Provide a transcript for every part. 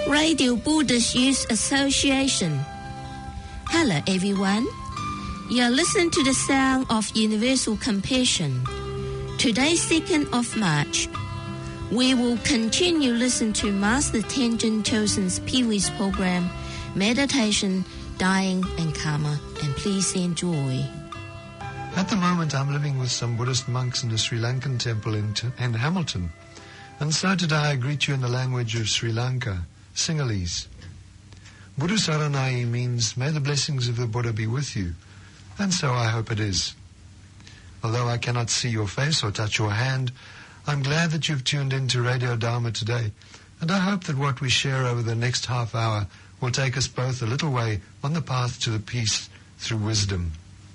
Radio Buddhist Youth Association. Hello everyone. You are listening to the sound of universal compassion. Today, 2nd of March, we will continue listening to Master Tenzin Chosen's previous program, Meditation, Dying and Karma, and please enjoy. At the moment, I'm living with some Buddhist monks in the Sri Lankan temple in Hamilton. And so today I greet you in the language of Sri Lanka, Sinhalese. Buddha Saranai means, may the blessings of the Buddha be with you. And so I hope it is. Although I cannot see your face or touch your hand, I'm glad that you've tuned in to Radio Dharma today. And I hope that what we share over the next half hour will take us both a little way on the path to the peace through wisdom.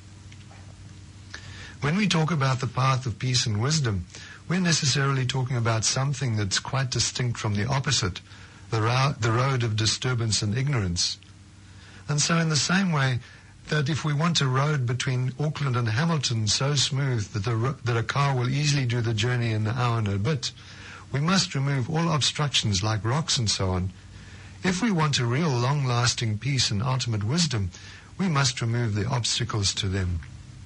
When we talk about the path of peace and wisdom, we're necessarily talking about something that's quite distinct from the opposite, the road of disturbance and ignorance. And so in the same way that if we want a road between Auckland and Hamilton so smooth that a car will easily do the journey in an hour and a bit, we must remove all obstructions like rocks and so on. If we want a real long-lasting peace and ultimate wisdom, we must remove the obstacles to them.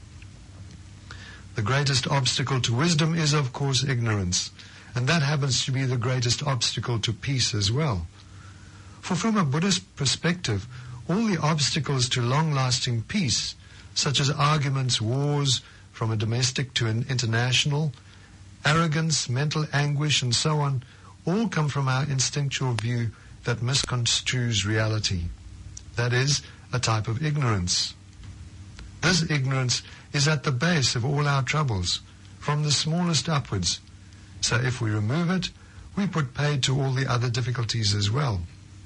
The greatest obstacle to wisdom is, of course, ignorance, and that happens to be the greatest obstacle to peace as well. For from a Buddhist perspective, all the obstacles to long-lasting peace, such as arguments, wars, from a domestic to an international, arrogance, mental anguish, and so on, all come from our instinctual view that misconstrues reality. That is, a type of ignorance. This ignorance is at the base of all our troubles, from the smallest upwards. So if we remove it, we put paid to all the other difficulties as well.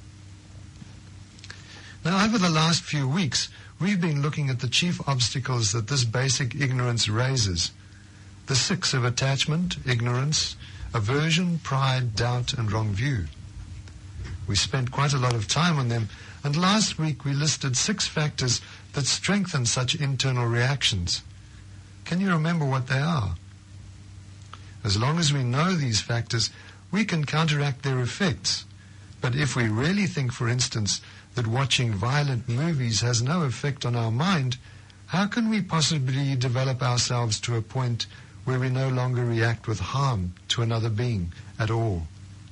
Now, over the last few weeks, we've been looking at the chief obstacles that this basic ignorance raises. The 6 of attachment, ignorance, aversion, pride, doubt, and wrong view. We spent quite a lot of time on them, and last week we listed 6 factors that strengthen such internal reactions. Can you remember what they are? As long as we know these factors, we can counteract their effects. But if we really think, for instance, that watching violent movies has no effect on our mind, how can we possibly develop ourselves to a point where we no longer react with harm to another being at all?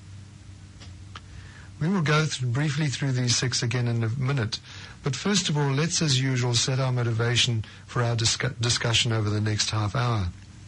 We will go briefly through these 6 again in a minute, but first of all, let's as usual set our motivation for our discussion over the next half hour.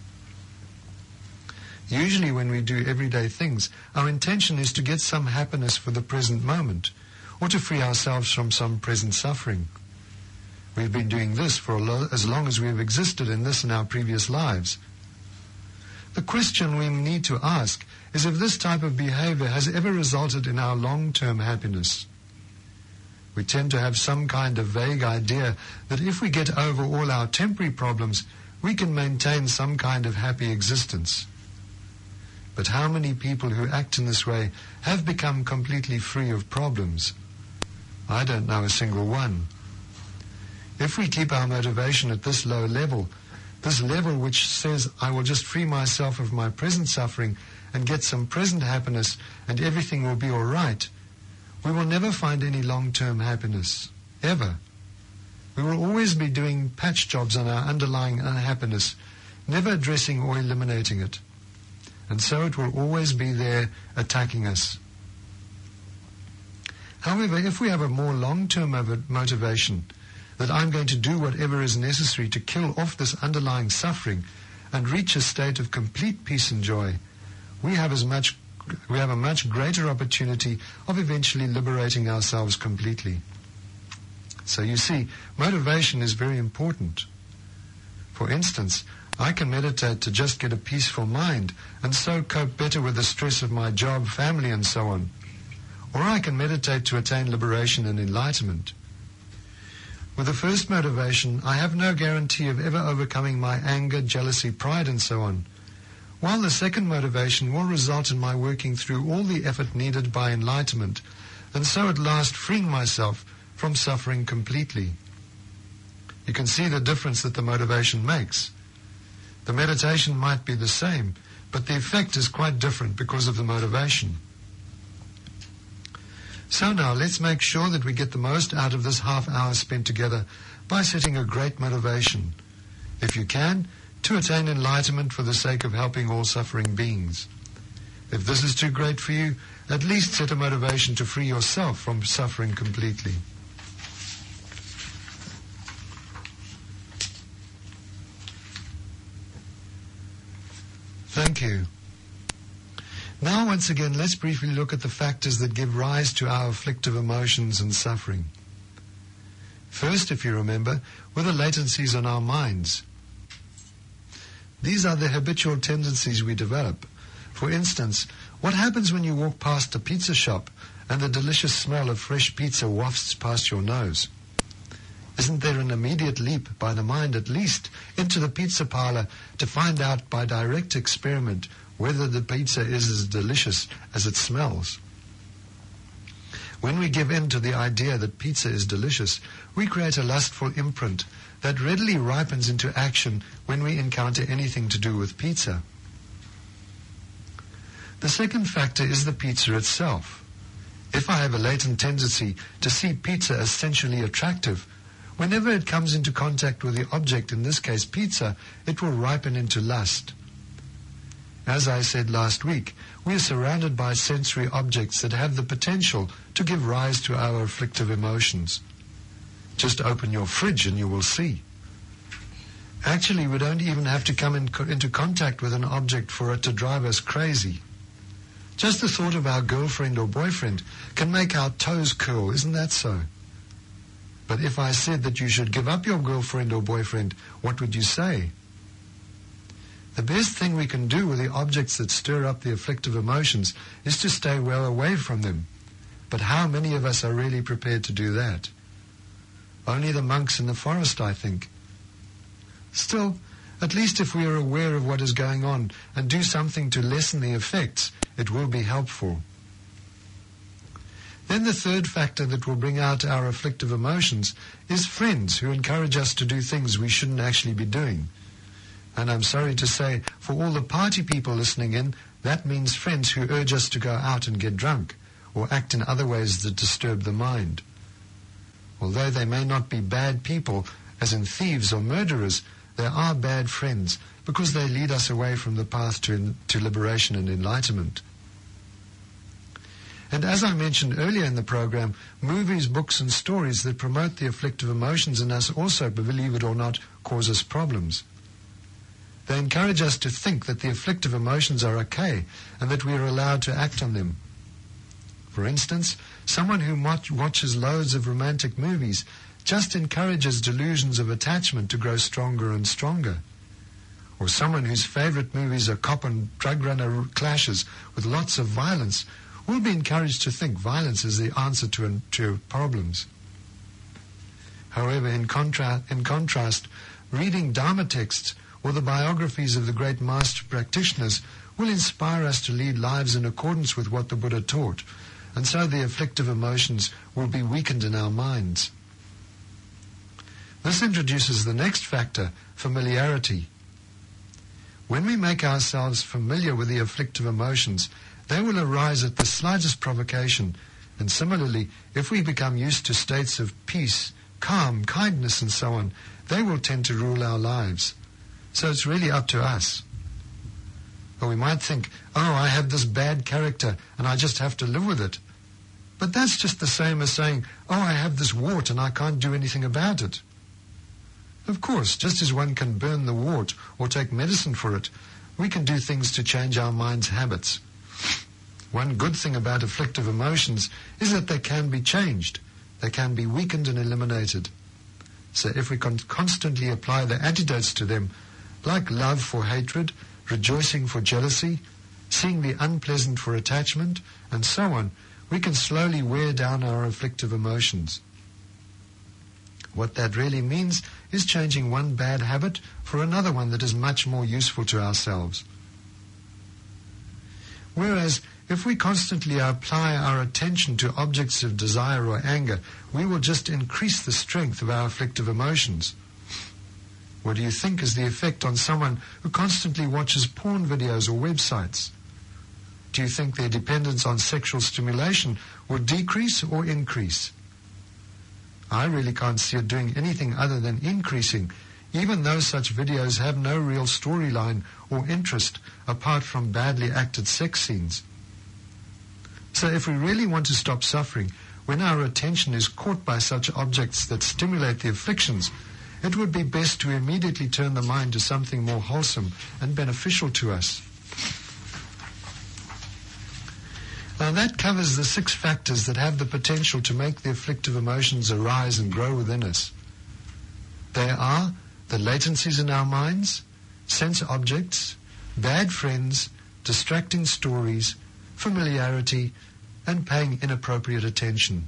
Usually when we do everyday things, our intention is to get some happiness for the present moment, or to free ourselves from some present suffering. We've been doing this for as long as we have existed in this and our previous lives. The question we need to ask is if this type of behavior has ever resulted in our long-term happiness. We tend to have some kind of vague idea that if we get over all our temporary problems, we can maintain some kind of happy existence. But how many people who act in this way have become completely free of problems? I don't know a single one. If we keep our motivation at this low level, this level which says, I will just free myself of my present suffering and get some present happiness and everything will be all right, we will never find any long-term happiness, ever. We will always be doing patch jobs on our underlying unhappiness, never addressing or eliminating it. And so it will always be there attacking us. However, if we have a more long-term motivation, that I'm going to do whatever is necessary to kill off this underlying suffering and reach a state of complete peace and joy, we have a much greater opportunity of eventually liberating ourselves completely. So you see, motivation is very important. For instance, I can meditate to just get a peaceful mind and so cope better with the stress of my job, family, and so on. Or I can meditate to attain liberation and enlightenment. With the first motivation, I have no guarantee of ever overcoming my anger, jealousy, pride, and so on. While the second motivation will result in my working through all the effort needed by enlightenment, and so at last freeing myself from suffering completely. You can see the difference that the motivation makes. The meditation might be the same, but the effect is quite different because of the motivation. So now let's make sure that we get the most out of this half hour spent together by setting a great motivation, if you can, to attain enlightenment for the sake of helping all suffering beings. If this is too great for you, at least set a motivation to free yourself from suffering completely. Thank you. Now, once again, let's briefly look at the factors that give rise to our afflictive emotions and suffering. First, if you remember, were the latencies on our minds. These are the habitual tendencies we develop. For instance, what happens when you walk past a pizza shop and the delicious smell of fresh pizza wafts past your nose? Isn't there an immediate leap by the mind, at least, into the pizza parlor to find out by direct experiment whether the pizza is as delicious as it smells? When we give in to the idea that pizza is delicious, we create a lustful imprint that readily ripens into action when we encounter anything to do with pizza. The second factor is the pizza itself. If I have a latent tendency to see pizza as sensually attractive, whenever it comes into contact with the object, in this case pizza, it will ripen into lust. As I said last week, we are surrounded by sensory objects that have the potential to give rise to our afflictive emotions. Just open your fridge and you will see. Actually, we don't even have to come into contact with an object for it to drive us crazy. Just the thought of our girlfriend or boyfriend can make our toes curl, isn't that so? But if I said that you should give up your girlfriend or boyfriend, what would you say? The best thing we can do with the objects that stir up the afflictive emotions is to stay well away from them. But how many of us are really prepared to do that? Only the monks in the forest, I think. Still, at least if we are aware of what is going on and do something to lessen the effects, it will be helpful. Then the third factor that will bring out our afflictive emotions is friends who encourage us to do things we shouldn't actually be doing. And I'm sorry to say, for all the party people listening in, that means friends who urge us to go out and get drunk, or act in other ways that disturb the mind. Although they may not be bad people, as in thieves or murderers, they are bad friends, because they lead us away from the path to liberation and enlightenment. And as I mentioned earlier in the program, movies, books, and stories that promote the afflictive emotions in us also, believe it or not, cause us problems. They encourage us to think that the afflictive emotions are okay and that we are allowed to act on them. For instance, someone who watches loads of romantic movies just encourages delusions of attachment to grow stronger and stronger. Or someone whose favorite movies are cop and drug runner clashes with lots of violence will be encouraged to think violence is the answer to problems. However, in contrast, reading Dharma texts or the biographies of the great master practitioners will inspire us to lead lives in accordance with what the Buddha taught, and so the afflictive emotions will be weakened in our minds. This introduces the next factor, familiarity. When we make ourselves familiar with the afflictive emotions, they will arise at the slightest provocation, and similarly, if we become used to states of peace, calm, kindness, and so on, they will tend to rule our lives. So it's really up to us. Or we might think, oh, I have this bad character and I just have to live with it. But that's just the same as saying, oh, I have this wart and I can't do anything about it. Of course, just as one can burn the wart or take medicine for it, we can do things to change our mind's habits. One good thing about afflictive emotions is that they can be changed. They can be weakened and eliminated. So if we constantly apply the antidotes to them, like love for hatred, rejoicing for jealousy, seeing the unpleasant for attachment, and so on, we can slowly wear down our afflictive emotions. What that really means is changing one bad habit for another one that is much more useful to ourselves. Whereas, if we constantly apply our attention to objects of desire or anger, we will just increase the strength of our afflictive emotions. What do you think is the effect on someone who constantly watches porn videos or websites? Do you think their dependence on sexual stimulation will decrease or increase? I really can't see it doing anything other than increasing, even though such videos have no real storyline or interest apart from badly acted sex scenes. So if we really want to stop suffering, when our attention is caught by such objects that stimulate the afflictions, it would be best to immediately turn the mind to something more wholesome and beneficial to us. Now that covers the 6 factors that have the potential to make the afflictive emotions arise and grow within us. They are the latencies in our minds, sense objects, bad friends, distracting stories, familiarity, and paying inappropriate attention.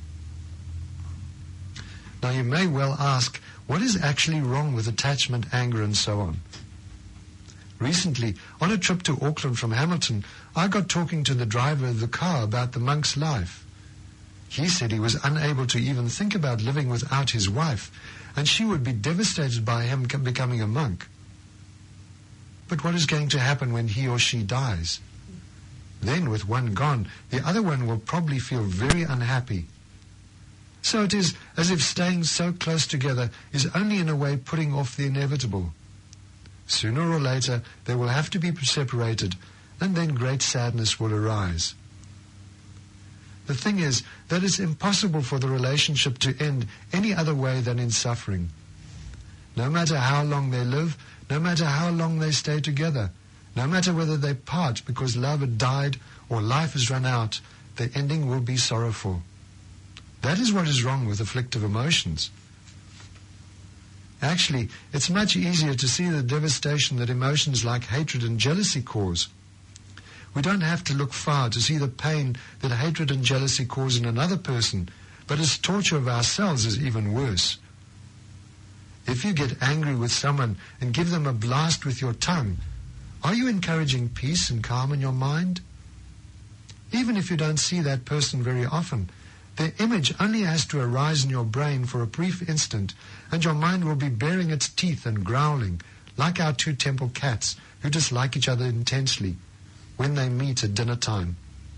Now you may well ask, what is actually wrong with attachment, anger, and so on? Recently, on a trip to Auckland from Hamilton, I got talking to the driver of the car about the monk's life. He said he was unable to even think about living without his wife, and she would be devastated by him becoming a monk. But what is going to happen when he or she dies? Then, with one gone, the other one will probably feel very unhappy. So it is as if staying so close together is only in a way putting off the inevitable. Sooner or later, they will have to be separated, and then great sadness will arise. The thing is that it's impossible for the relationship to end any other way than in suffering. No matter how long they live, no matter how long they stay together, no matter whether they part because love had died or life has run out, the ending will be sorrowful. That is what is wrong with afflictive emotions. Actually, it's much easier to see the devastation that emotions like hatred and jealousy cause. We don't have to look far to see the pain that hatred and jealousy cause in another person, but its torture of ourselves is even worse. If you get angry with someone and give them a blast with your tongue, are you encouraging peace and calm in your mind? Even if you don't see that person very often, their image only has to arise in your brain for a brief instant, and your mind will be baring its teeth and growling, like our 2 temple cats who dislike each other intensely when they meet at dinner time.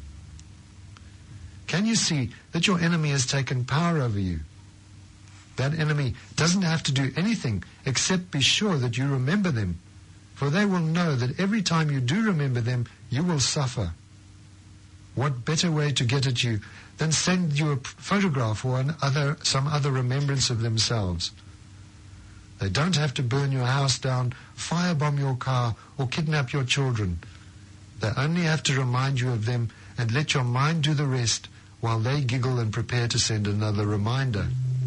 Can you see that your enemy has taken power over you? That enemy doesn't have to do anything except be sure that you remember them, for they will know that every time you do remember them, you will suffer. What better way to get at you than send you a photograph or some other remembrance of themselves? They don't have to burn your house down, firebomb your car, or kidnap your children. They only have to remind you of them and let your mind do the rest while they giggle and prepare to send another reminder.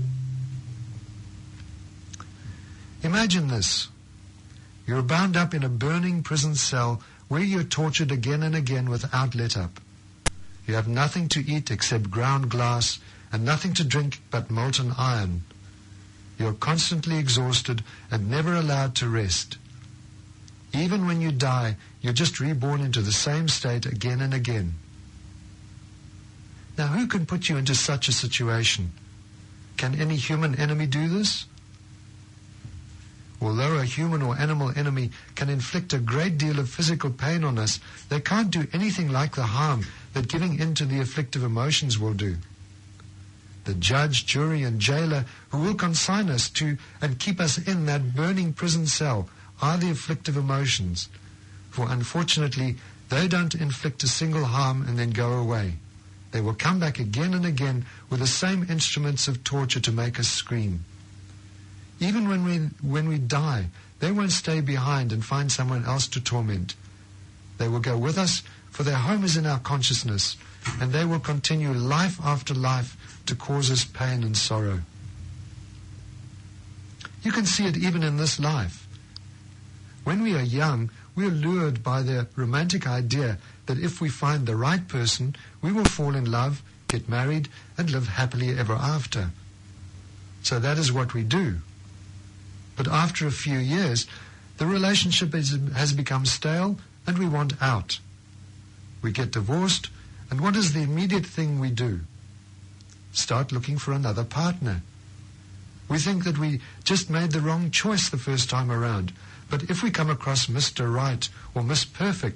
Imagine this. You're bound up in a burning prison cell where you're tortured again and again without let-up. You have nothing to eat except ground glass and nothing to drink but molten iron. You're constantly exhausted and never allowed to rest. Even when you die, you're just reborn into the same state again and again. Now, who can put you into such a situation? Can any human enemy do this? Although a human or animal enemy can inflict a great deal of physical pain on us, they can't do anything like the harm that giving in to the afflictive emotions will do. The judge, jury, and jailer who will consign us to and keep us in that burning prison cell are the afflictive emotions, for unfortunately they don't inflict a single harm and then go away. They will come back again and again with the same instruments of torture to make us scream. Even when we die, they won't stay behind and find someone else to torment. They will go with us, for their home is in our consciousness, and they will continue life after life to cause us pain and sorrow. You can see it even in this life. When we are young, we are lured by the romantic idea that if we find the right person, we will fall in love, get married, and live happily ever after. So that is what we do. But after a few years, the relationship has become stale and we want out. We get divorced, and what is the immediate thing we do? Start looking for another partner. We think that we just made the wrong choice the first time around, but if we come across Mr. Right or Miss Perfect,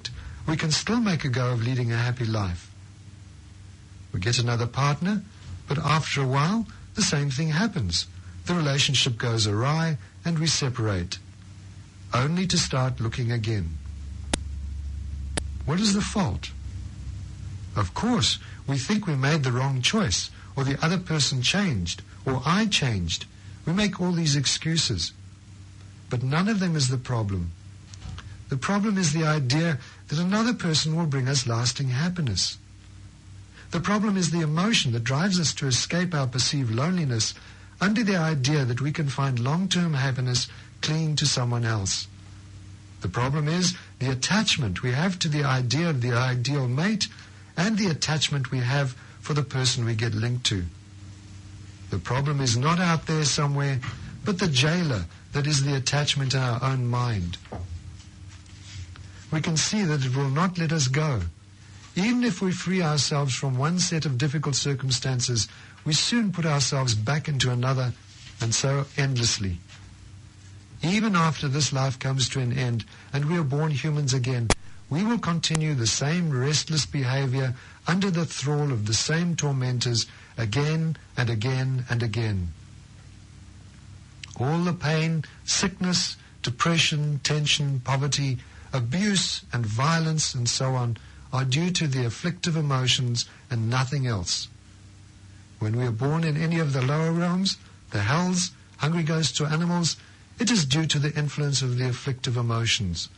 we can still make a go of leading a happy life. We get another partner, but after a while, the same thing happens. The relationship goes awry and we separate, only to start looking again. What is the fault? Of course, we think we made the wrong choice, or the other person changed, or I changed. We make all these excuses. But none of them is the problem. The problem is the idea that another person will bring us lasting happiness. The problem is the emotion that drives us to escape our perceived loneliness under the idea that we can find long-term happiness clinging to someone else. The problem is the attachment we have to the idea of the ideal mate and the attachment we have for the person we get linked to. The problem is not out there somewhere, but the jailer that is the attachment in our own mind. We can see that it will not let us go. Even if we free ourselves from one set of difficult circumstances, we soon put ourselves back into another, and so endlessly. Even after this life comes to an end and we are born humans again, we will continue the same restless behavior under the thrall of the same tormentors again and again and again. All the pain, sickness, depression, tension, poverty, abuse and violence and so on are due to the afflictive emotions and nothing else. When we are born in any of the lower realms, the hells, hungry ghosts or animals, it is due to the influence of the afflictive emotions.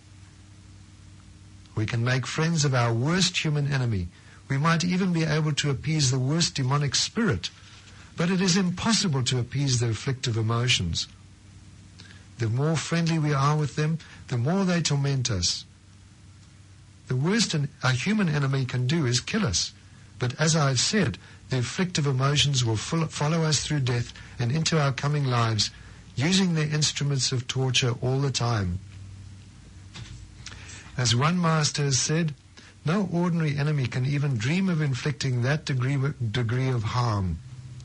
We can make friends of our worst human enemy. We might even be able to appease the worst demonic spirit, but it is impossible to appease the afflictive emotions. The more friendly we are with them, the more they torment us. The worst a human enemy can do is kill us, but as I've said, the afflictive emotions will follow us through death and into our coming lives, using their instruments of torture all the time. As one master has said, no ordinary enemy can even dream of inflicting that degree of harm.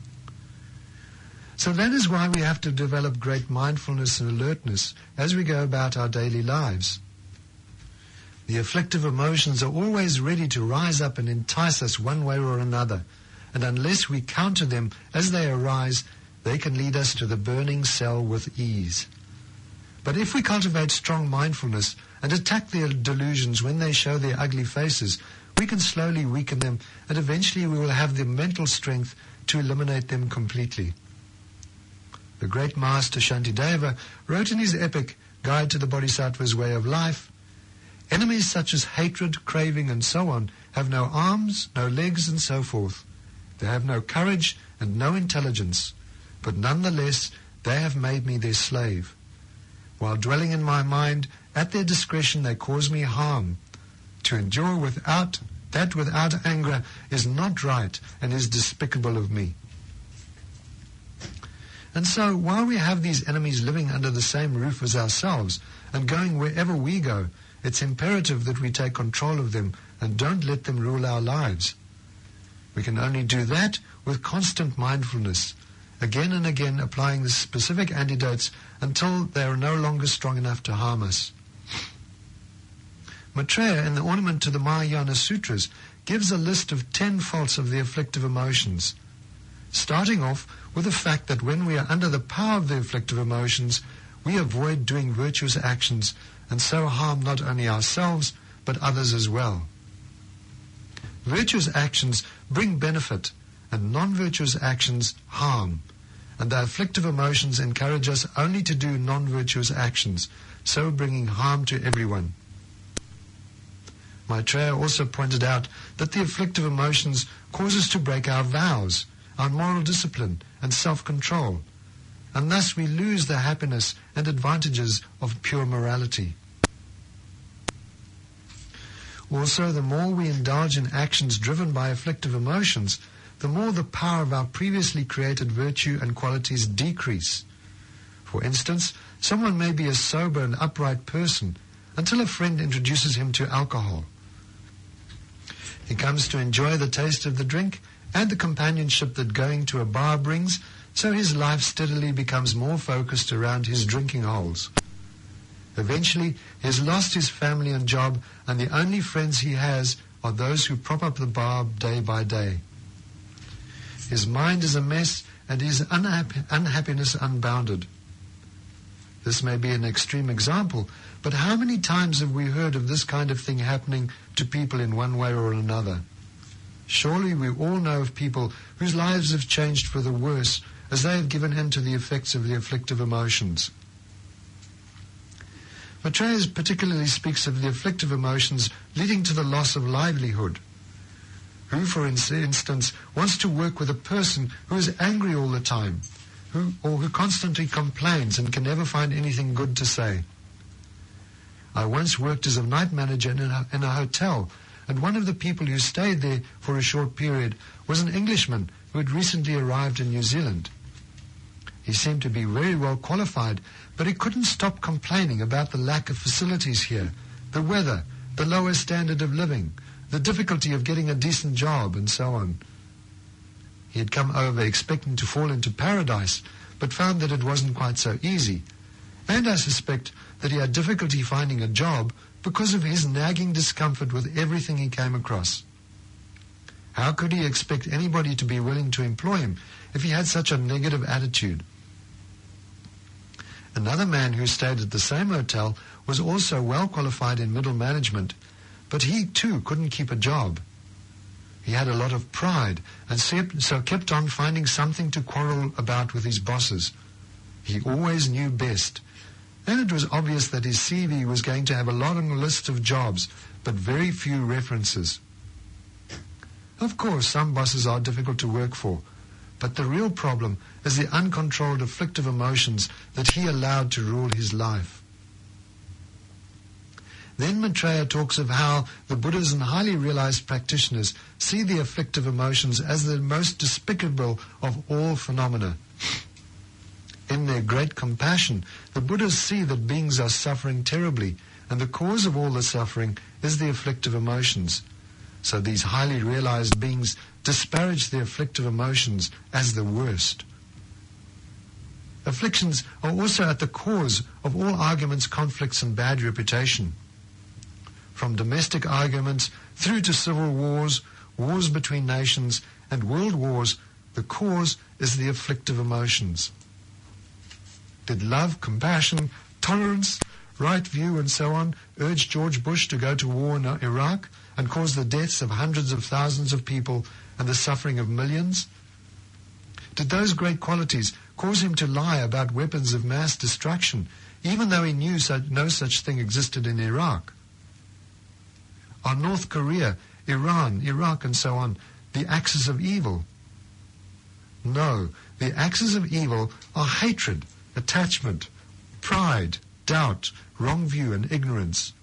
So that is why we have to develop great mindfulness and alertness as we go about our daily lives. The afflictive emotions are always ready to rise up and entice us one way or another, and unless we counter them as they arise, they can lead us to the burning cell with ease. But if we cultivate strong mindfulness and attack their delusions when they show their ugly faces, we can slowly weaken them, and eventually we will have the mental strength to eliminate them completely. The great master Shantideva wrote in his epic, Guide to the Bodhisattva's Way of Life, enemies such as hatred, craving, and so on have no arms, no legs, and so forth. They have no courage and no intelligence, but nonetheless they have made me their slave. While dwelling in my mind, at their discretion they cause me harm. To endure without anger is not right and is despicable of me. And so, while we have these enemies living under the same roof as ourselves and going wherever we go, it's imperative that we take control of them and don't let them rule our lives. We can only do that with constant mindfulness, again and again applying the specific antidotes until they are no longer strong enough to harm us. Maitreya, in the ornament to the Mahayana Sutras, gives a list of 10 faults of the afflictive emotions, starting off with the fact that when we are under the power of the afflictive emotions, we avoid doing virtuous actions and so harm not only ourselves but others as well. Virtuous actions bring benefit and non-virtuous actions harm, and the afflictive emotions encourage us only to do non-virtuous actions, so bringing harm to everyone. Maitreya also pointed out that the afflictive emotions cause us to break our vows, our moral discipline and self-control, and thus we lose the happiness and advantages of pure morality. Also, the more we indulge in actions driven by afflictive emotions, the more the power of our previously created virtue and qualities decrease. For instance, someone may be a sober and upright person until a friend introduces him to alcohol. He comes to enjoy the taste of the drink and the companionship that going to a bar brings, so his life steadily becomes more focused around his drinking holes. Eventually, he has lost his family and job, and the only friends he has are those who prop up the bar day by day. His mind is a mess, and his unhappiness unbounded. This may be an extreme example, but how many times have we heard of this kind of thing happening to people in one way or another? Surely we all know of people whose lives have changed for the worse as they have given in to the effects of the afflictive emotions. Maitreya particularly speaks of the afflictive emotions leading to the loss of livelihood. Who, for instance, wants to work with a person who is angry all the time, who constantly complains and can never find anything good to say? I once worked as a night manager in a hotel, and one of the people who stayed there for a short period was an Englishman who had recently arrived in New Zealand. He seemed to be very well qualified, but he couldn't stop complaining about the lack of facilities here, the weather, the lower standard of living, the difficulty of getting a decent job, and so on. He had come over expecting to fall into paradise, but found that it wasn't quite so easy. And I suspect that he had difficulty finding a job because of his nagging discomfort with everything he came across. How could he expect anybody to be willing to employ him if he had such a negative attitude? Another man who stayed at the same hotel was also well qualified in middle management, but he too couldn't keep a job. He had a lot of pride and so kept on finding something to quarrel about with his bosses. He always knew best, and it was obvious that his CV was going to have a long list of jobs, but very few references. Of course, some bosses are difficult to work for, but the real problem is the uncontrolled afflictive emotions that he allowed to rule his life. Then Maitreya talks of how the Buddhas and highly realized practitioners see the afflictive emotions as the most despicable of all phenomena. In their great compassion, the Buddhas see that beings are suffering terribly, and the cause of all the suffering is the afflictive emotions. So these highly realized beings disparage the afflictive emotions as the worst. Afflictions are also at the cause of all arguments, conflicts, and bad reputation. From domestic arguments through to civil wars, wars between nations, and world wars, the cause is the afflictive emotions. Did love, compassion, tolerance, right view, and so on urge George Bush to go to war in Iraq and cause the deaths of hundreds of thousands of people and the suffering of millions? Did those great qualities cause him to lie about weapons of mass destruction, even though he knew no such thing existed in Iraq? Are North Korea, Iran, Iraq, and so on the axis of evil? No, the axis of evil are hatred, attachment, pride, doubt, wrong view, and ignorance.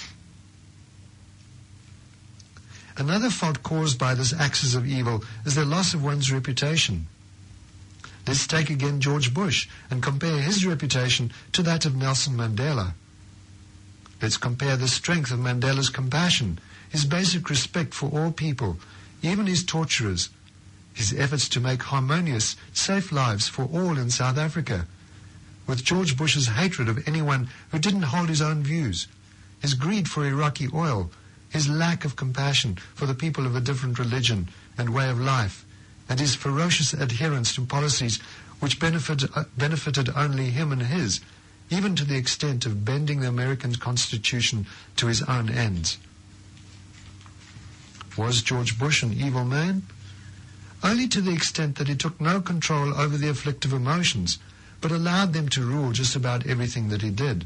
Another fault caused by this axis of evil is the loss of one's reputation. Let's take again George Bush and compare his reputation to that of Nelson Mandela. Let's compare the strength of Mandela's compassion, his basic respect for all people, even his torturers, his efforts to make harmonious, safe lives for all in South Africa, with George Bush's hatred of anyone who didn't hold his own views, his greed for Iraqi oil, his lack of compassion for the people of a different religion and way of life, and his ferocious adherence to policies which benefited only him and his, even to the extent of bending the American Constitution to his own ends. Was George Bush an evil man? Only to the extent that he took no control over the afflictive emotions, but allowed them to rule just about everything that he did.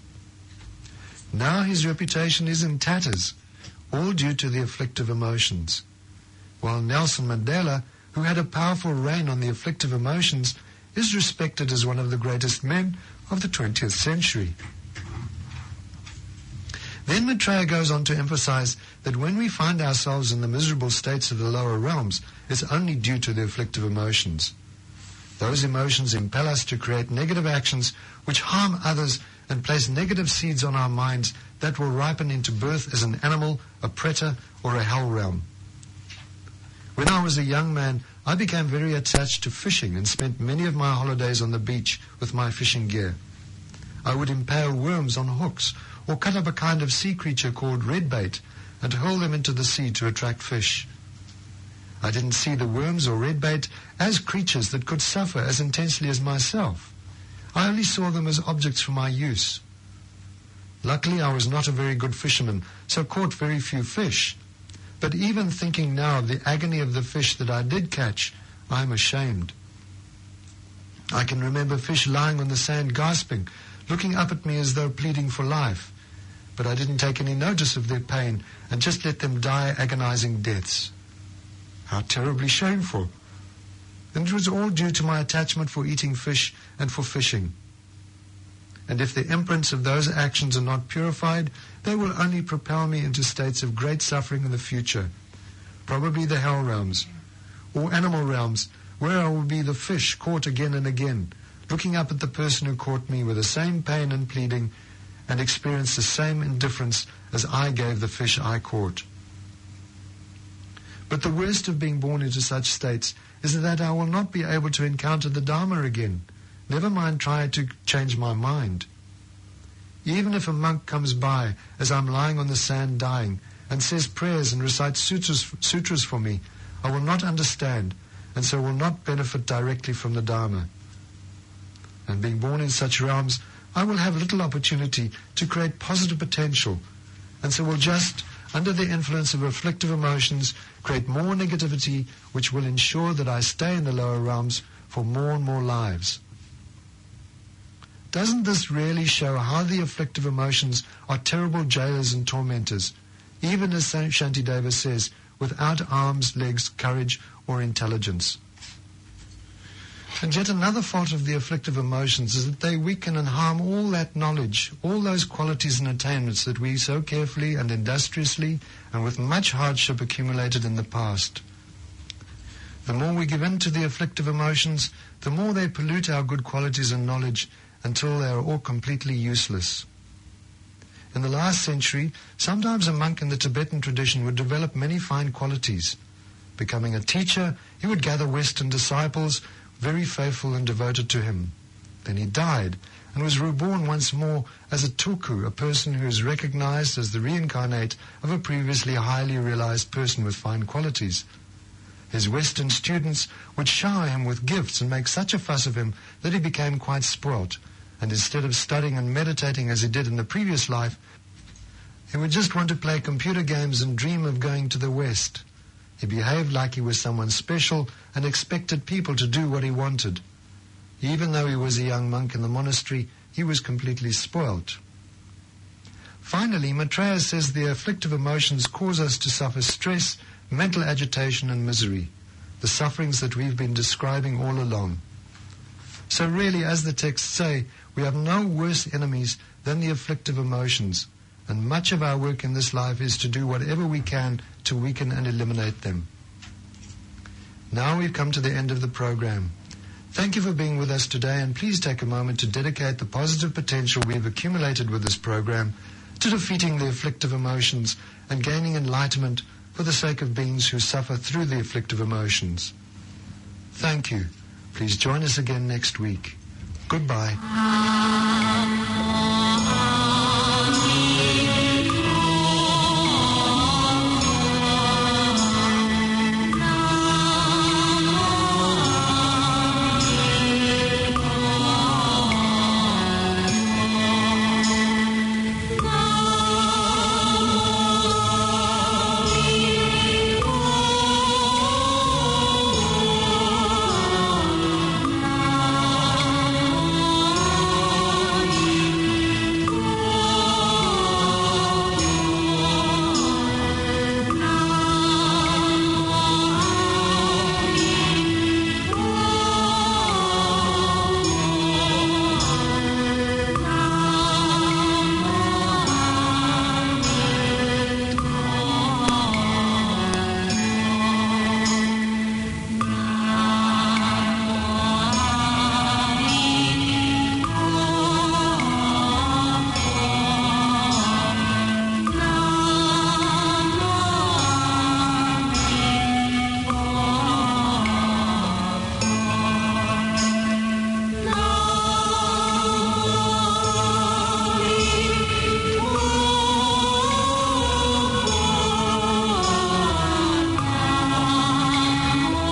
Now his reputation is in tatters, all due to the afflictive emotions, while Nelson Mandela, who had a powerful reign on the afflictive emotions, is respected as one of the greatest men of the 20th century. Then Maitreya goes on to emphasize that when we find ourselves in the miserable states of the lower realms, it's only due to the afflictive emotions. Those emotions impel us to create negative actions which harm others and place negative seeds on our minds that will ripen into birth as an animal, a predator, or a hell realm. When I was a young man, I became very attached to fishing and spent many of my holidays on the beach with my fishing gear. I would impale worms on hooks or cut up a kind of sea creature called redbait and hurl them into the sea to attract fish. I didn't see the worms or redbait as creatures that could suffer as intensely as myself. I only saw them as objects for my use. Luckily, I was not a very good fisherman, so caught very few fish. But even thinking now of the agony of the fish that I did catch, I am ashamed. I can remember fish lying on the sand gasping, looking up at me as though pleading for life. But I didn't take any notice of their pain and just let them die agonizing deaths. How terribly shameful. And it was all due to my attachment for eating fish and for fishing. And if the imprints of those actions are not purified, they will only propel me into states of great suffering in the future, probably the hell realms, or animal realms, where I will be the fish caught again and again, looking up at the person who caught me with the same pain and pleading, and experience the same indifference as I gave the fish I caught. But the worst of being born into such states is that I will not be able to encounter the Dharma again, never mind trying to change my mind. Even if a monk comes by as I'm lying on the sand dying and says prayers and recites sutras for me, I will not understand and so will not benefit directly from the Dharma. And being born in such realms, I will have little opportunity to create positive potential, and so will just, under the influence of afflictive emotions, create more negativity, which will ensure that I stay in the lower realms for more and more lives. Doesn't this really show how the afflictive emotions are terrible jailers and tormentors, even as Shantideva says, without arms, legs, courage, or intelligence? And yet another fault of the afflictive emotions is that they weaken and harm all that knowledge, all those qualities and attainments that we so carefully and industriously and with much hardship accumulated in the past. The more we give in to the afflictive emotions, the more they pollute our good qualities and knowledge until they are all completely useless. In the last century, sometimes a monk in the Tibetan tradition would develop many fine qualities. Becoming a teacher, he would gather Western disciples, very faithful and devoted to him. Then he died and was reborn once more as a tulku, a person who is recognized as the reincarnate of a previously highly realized person with fine qualities. His Western students would shower him with gifts and make such a fuss of him that he became quite spoilt, and instead of studying and meditating as he did in the previous life, he would just want to play computer games and dream of going to the West. He behaved like he was someone special and expected people to do what he wanted. Even though he was a young monk in the monastery, he was completely spoilt. Finally, Maitreya says the afflictive emotions cause us to suffer stress, mental agitation and misery, the sufferings that we've been describing all along. So really, as the texts say, we have no worse enemies than the afflictive emotions, and much of our work in this life is to do whatever we can to weaken and eliminate them. Now we've come to the end of the program. Thank you for being with us today, and please take a moment to dedicate the positive potential we've accumulated with this program to defeating the afflictive emotions and gaining enlightenment for the sake of beings who suffer through the afflictive emotions. Thank you. Please join us again next week. Goodbye.